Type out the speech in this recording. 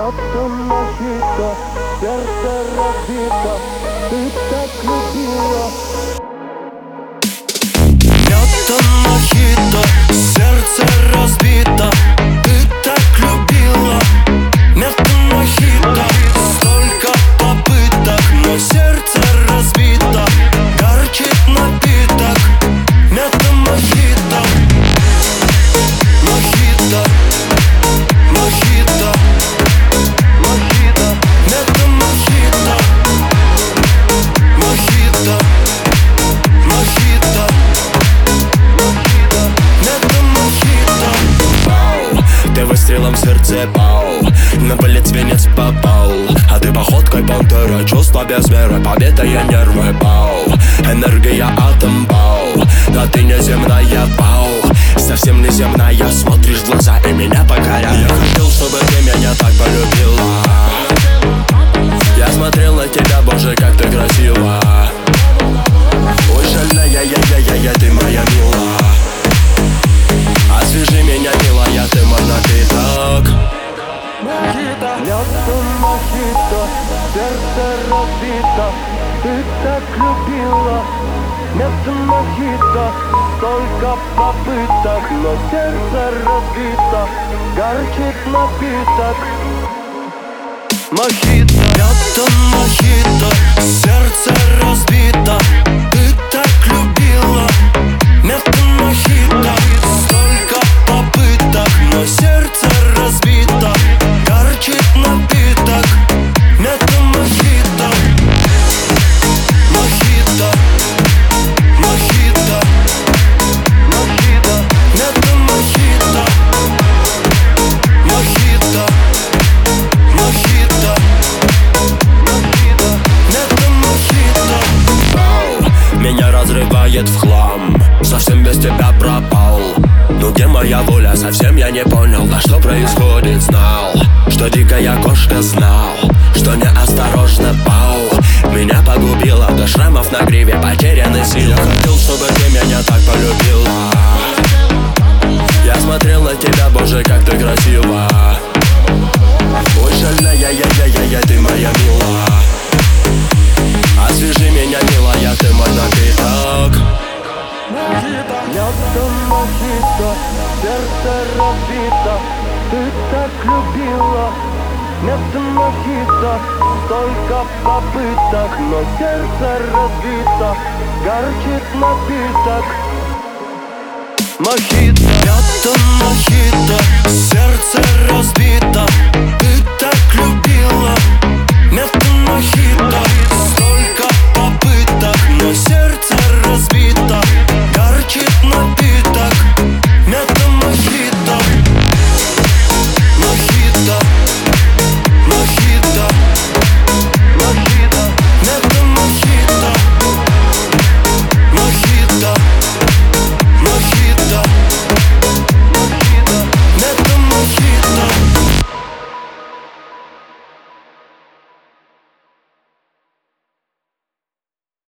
Мятом мохито, сердце разбито, ты так любила. Мятом мохито, сердце разбито, ты так любила. Мятом мохито, столько попыток, но сердце разбито. Горчит напиток, мятом мохито. Мохито, мохито, мохито, мятом мохито. Мохито, мохито, мохито, мятом мохито. Пау, ты выстрелом в сердце, пау, на болит свинец попал. А ты походкой пантера, чувства без меры, побитые нервы, пау. Энергия атом, пау, да ты неземная, пау. Совсем неземная, смотришь в глаза и меня покоряешь. Я хотел, чтобы ты меня так полюбила. Я смотрел на тебя, боже, как ты красива. Ой, жалея, ты моя мила. Освежи меня, милая, ты мой напиток. Мятом мохито, сердце разбито, ты так любила. Мятом мохито, столько попыток, но сердце разбито, горчит напиток. Мохито, Мятом мохито, сердце разбито, ты так любила. Мятом мохито, столько попыток, но сердце разбито. Горчит напиток, мятом мохито. Мохито, мохито, мохито, мятом мохито. Мохито, мохито, мохито. мятом мохито. Ау, меня разрывает в хлам, совсем без тебя пропал. Ну где моя воля, совсем я не понял, да что происходит, знал, что дикая кошка, знал, что неосторожно, пау. Меня погубила до шрамов на гриве, потеряны силы. Я хотел, чтобы ты меня так полюбила. Я смотрел на тебя, боже, как ты красива. Ой, жалея, ты моя мила. Освежи меня, милая, ты мой напиток. Мятом мохито, сердце разбито, ты так любила. Мятом мохито, столько попыток, но сердце разбито, горчит напиток. Мохито, Мятом мохито, сердце разбито, ты так любила.